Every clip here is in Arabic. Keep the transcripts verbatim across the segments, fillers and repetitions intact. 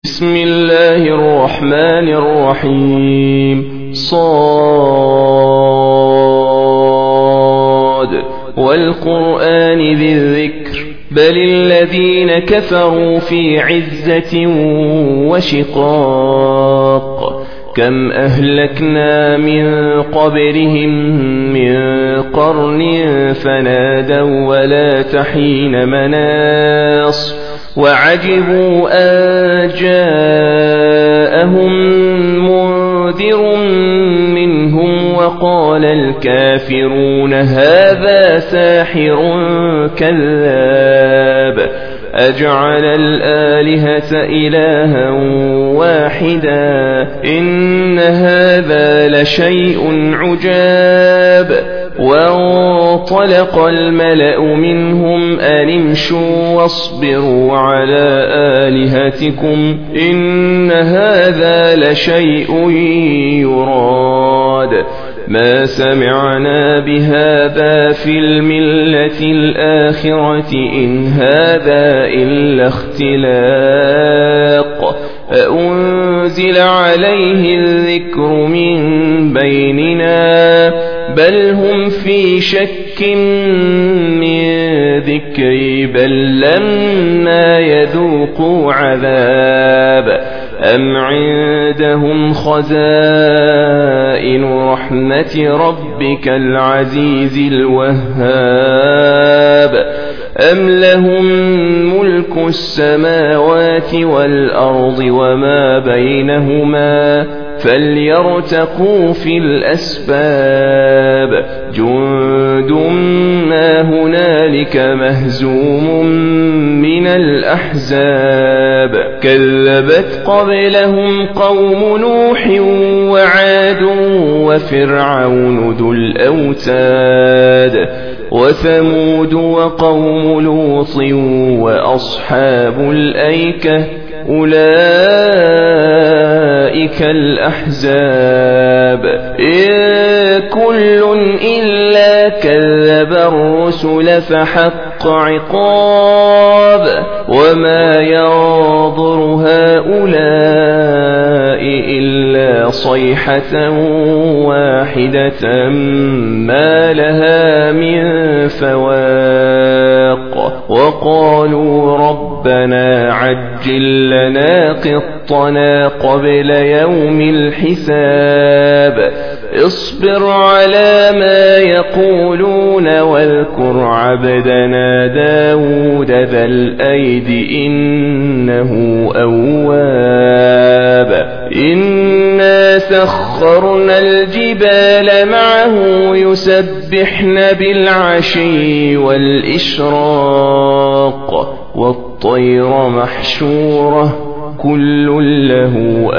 بسم الله الرحمن الرحيم. صاد والقرآن ذي الذكر بل الذين كفروا في عزة وشقاق كم أهلكنا من قبلهم من قرن فنادوا ولا تحين مناص وعجبوا أن جاءهم منذر منهم وقال الكافرون هذا ساحر كذاب أجعل الآلهة إلها واحدا إن هذا لشيء عجاب. وانطلق الملأ منهم أن امشوا واصبروا على آلهتكم إن هذا لشيء يراد ما سمعنا بهذا في الملة الآخرة إن هذا إلا اختلاق أأنزل عليه الذكر من بيننا بل هم في شك من ذكري بل لما يذوقوا عذاب أم عندهم خزائن رحمة ربك العزيز الوهاب أم لهم ملك السماوات والأرض وما بينهما فليرتقوا في الأسباب جند ما هنالك مهزوم من الأحزاب كذبت قبلهم قوم نوح وعاد وفرعون ذو الأوتاد وثمود وقوم لوط وأصحاب الأيكة أولئك الأحزاب إن كل إلا كذب الرسل فحق عقاب وما ينظر هؤلاء إلا صيحة واحدة ما لها من فواق وقالوا ربنا عجل لنا قطنا قبل يوم الحساب اصبر على ما يقولون واذكر عبدنا داود ذا الأيد إنه أواب إنا سخرنا الجبال معه يسبحن بالعشي والإشراق والطير محشورة كل له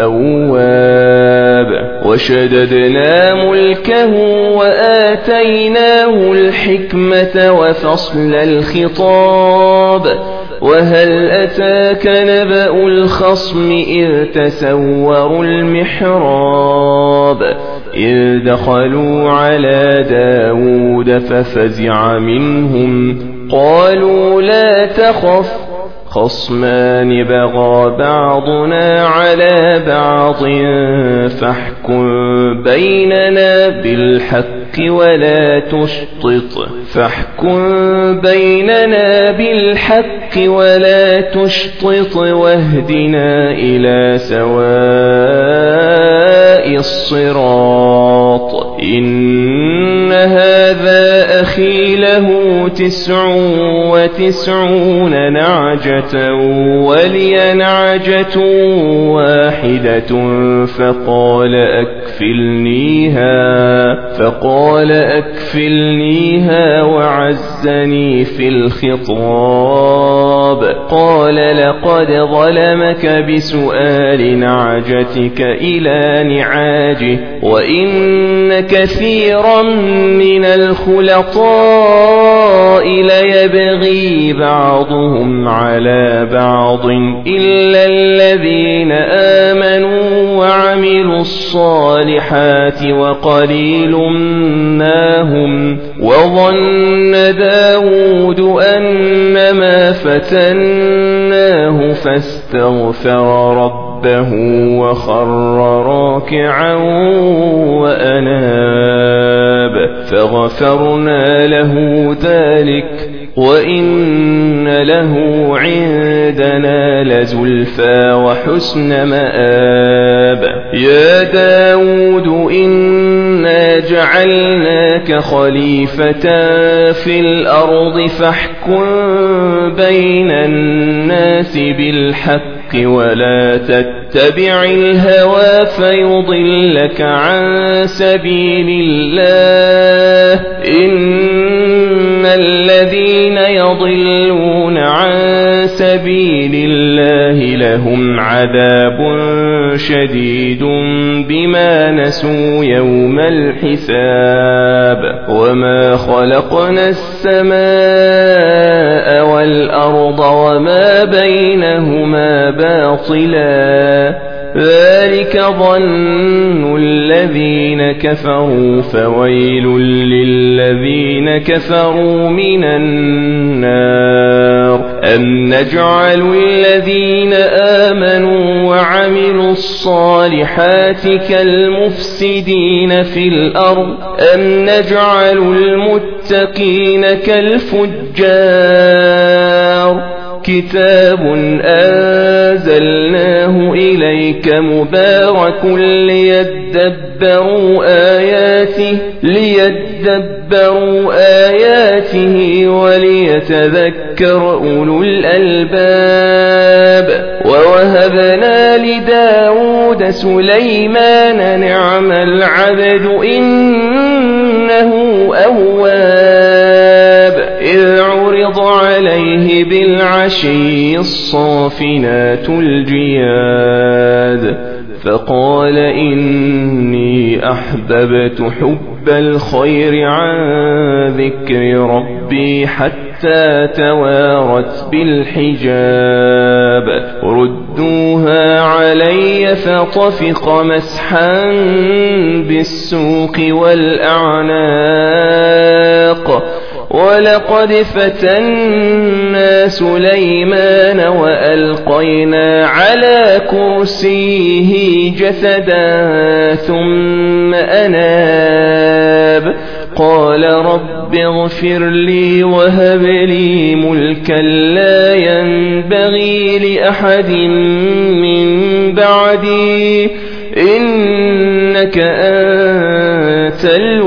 أواب وشددنا ملكه وآتيناه الحكمة وفصل الخطاب وهل أتاك نبأ الخصم إذ تسوروا المحراب إذ دخلوا على داود ففزع منهم قالوا لا تخف خصمان بغى بعضنا على بعض فاحكم بيننا بالحق ولا تشطط فاحكم بيننا بالحق ولا تشطط واهدنا إلى سواء الصراط إن هذا أخي له تسع وتسعون نعجة ولي نعجة واحدة فقال أكفلنيها فقال أكفلنيها وعزني في الخطاب قال لقد ظلمك بسؤال نعجتك إلى نعاجه وإن كثيرا من الخلطاء ليبغي بعضهم على بعض إلا الذين آمنوا وعملوا وعملوا الصالحات وقليل ما هم. وظن داود أنما فتناه فاستغفر ربه وخر راكعا وأناب فغفرنا له ذلك وإن له عندنا لزلفى وحسن مآب. يا داود إنا جعلناك خليفة في الأرض فاحكم بين الناس بالحق ولا تتبع الهوى فيضلك عن سبيل الله. إن الذين يضلون عن سبيل الله لهم عذاب شديد بما نسوا يوم الحساب. وما خلقنا السماء والأرض وما بينهما باطلا ذلك ظن الذين كفروا فويل للذين كفروا من النار. أم نجعل الذين آمنوا وعملوا الصالحات كالمفسدين في الأرض أم نجعل المتقين كالفجار. كتاب أنزلناه إليك مبارك ليدبروا آياته ليدبروا آياته وليتذكر أولو الألباب. ووهبنا لداود سليمان نعم العبد إنه أواب. إذ عرض عليه بالعشي الصافنات الجياد فقال إني أحببت حب الخير عن ذكر ربي حتى توارت بالحجاب. ردوها علي فطفق مسحا بالسوق والأعناق. ولقد فتنا سليمان وألقينا على كرسيه جسدا ثم أناب قال رب اغفر لي وهب لي ملكا لا ينبغي لأحد من بعدي إنك أنت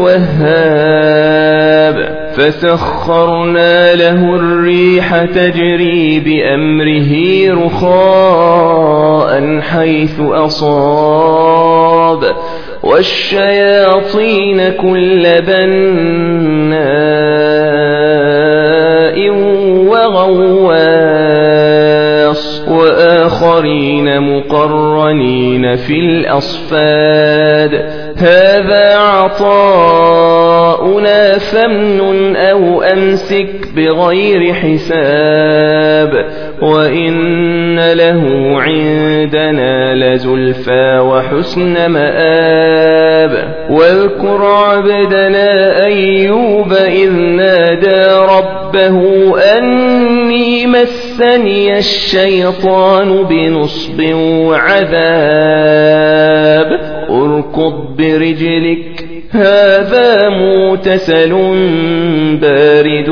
الوهاب. فسخرنا له الريح تجري بأمره رخاء حيث أصاب والشياطين كل بناء وغواص وآخرين مقرنين في الأصفاد. هذا عطاؤنا فامنن أو أمسك بغير حساب وإن له عندنا لزلفى وحسن مآب. واذكر عبدنا أيوب إذ نادى ربه أني مسني الشيطان بنصب وعذاب. اركض برجلك هذا مغتسل بارد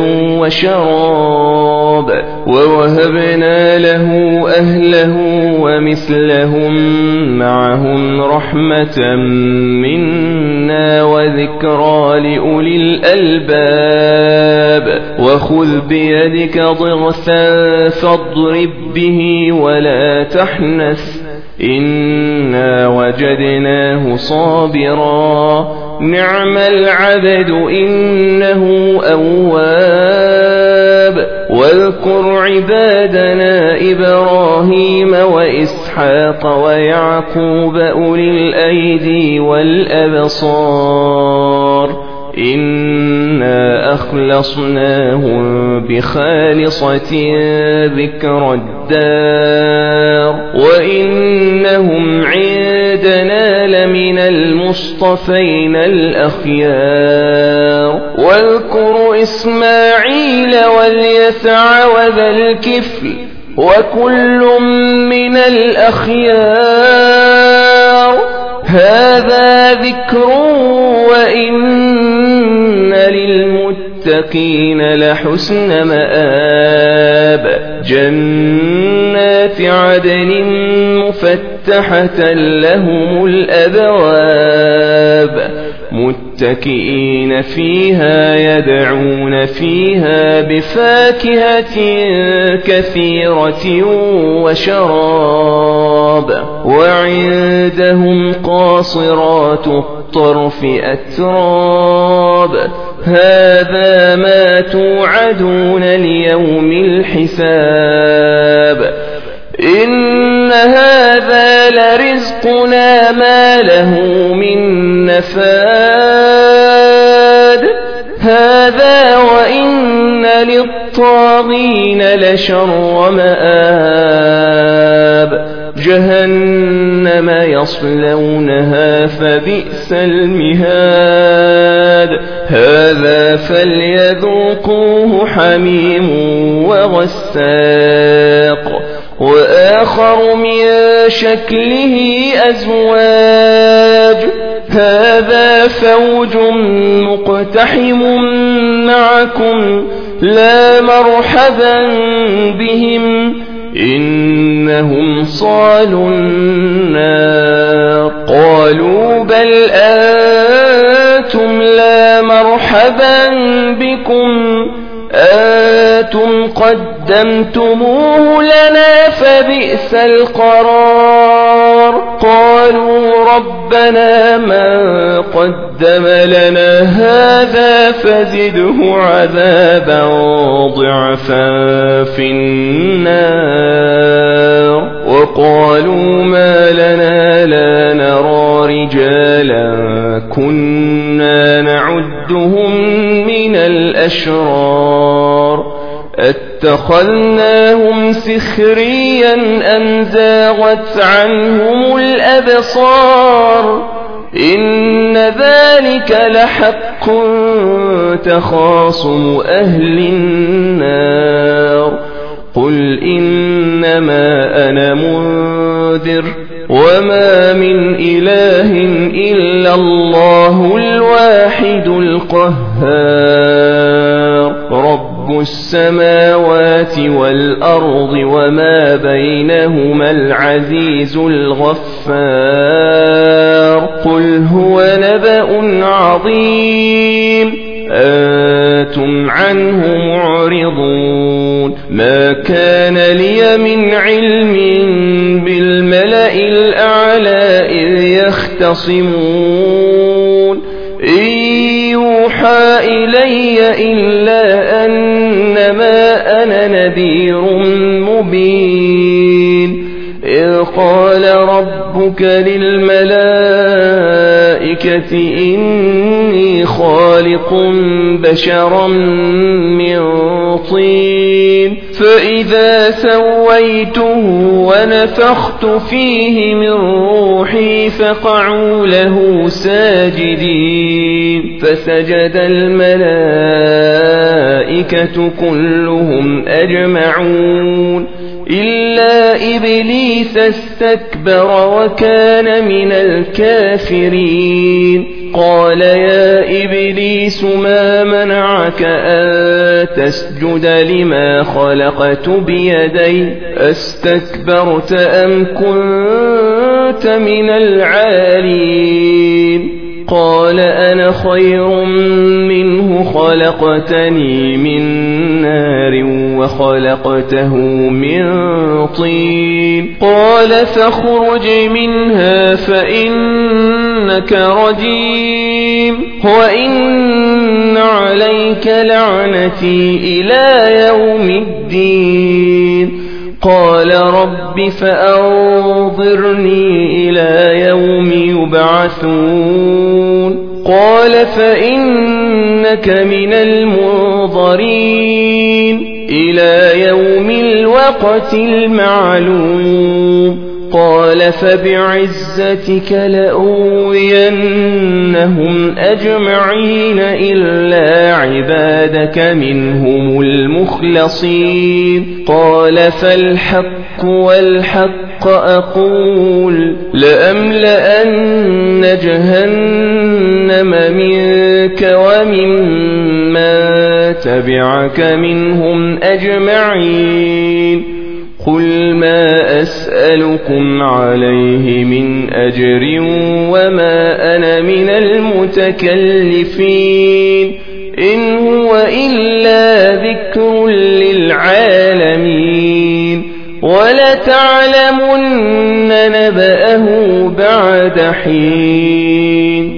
وشراب. ووهبنا له أهله ومثلهم معهم رحمة منا وذكرى لأولي الألباب. وخذ بيدك ضغثا فاضرب به ولا تحنث إنا وجدناه صابرا نعم العبد إنه أواب. واذكر عبادنا إبراهيم وإسحاق ويعقوب أولي الأيدي والأبصار إنا أخلصناهم بخالصة ذكر الدار وإنهم عندنا لمن المصطفين الأخيار. واذكر إسماعيل واليسع وذا الكفل وكل من الأخيار. هذا ذكر وإن للمتقين لحسن مآب. جنات عدن مفتحة لهم الأبواب متكئين فيها يدعون فيها بفاكهة كثيرة وشراب. وعندهم قاصرات الطرف أتراب. هذا ما توعدون ليوم الحساب. إن هذا لرزقنا ما له من نفاد. هذا وإن للطاغين لشر مآب. جهنم يصلونها فبئس المهاد. هذا فليذوقوه حميم وغساق وآخر من شكله أزواج. هذا فوج مقتحم معكم لا مرحبا بهم إنهم صالوا النار. قالوا بل أنتم لا مرحبا بكم أنتم قدمتموه لنا فبئس القرار. قالوا ربنا من قدم لنا هذا فزده عذابا ضعفا في النار. وقالوا ما لنا لا نرى رجالا كنا نعدهم من الأشرار اتخذناهم سخريا أم زاغت عنهم الأبصار. إن ذلك لحق تخاصم أهل النار. قل إنما أنا منذر وما من إله إلا الله الواحد القهار. رب السماوات والأرض وما بينهما العزيز الغفار. قل هو نبأ عظيم أنتم عنه معرضون. ما كان لي من علم بالملأ الأعلى إذ يختصمون. إن يوحى إلي إلا أنما أنا نذير مبين. إذ قال ربك للملائكة إني خالق بشرا من طين فإذا سويته ونفخت فيه من روحي فقعوا له ساجدين. فسجد الملائكة كلهم أجمعون إلا إبليس استكبر وكان من الكافرين. قال يا إبليس ما منعك أن تسجد لما خلقت بيدي استكبرت أم كنت من العالين؟ قال أنا خير منه خلقتني من نار وخلقته من طين. قال فاخرج منها فإنك رجيم وإن عليك لعنتي إلى يوم الدين. قال رب فأنظرني إلى يوم يبعثون. قال فإنك من المنظرين إلى يوم الوقت المعلوم. قال فبعزتك لأغوينهم أجمعين إلا عبادك منهم المخلصين قال فالحق والحق أقول لأملأن جهنم منك وممن تبعك منهم أجمعين قل ما أسألكم عليه من أجر وما أنا من المتكلفين إن هو إلا ذكر للعالمين ولتعلمن نبأه بعد حين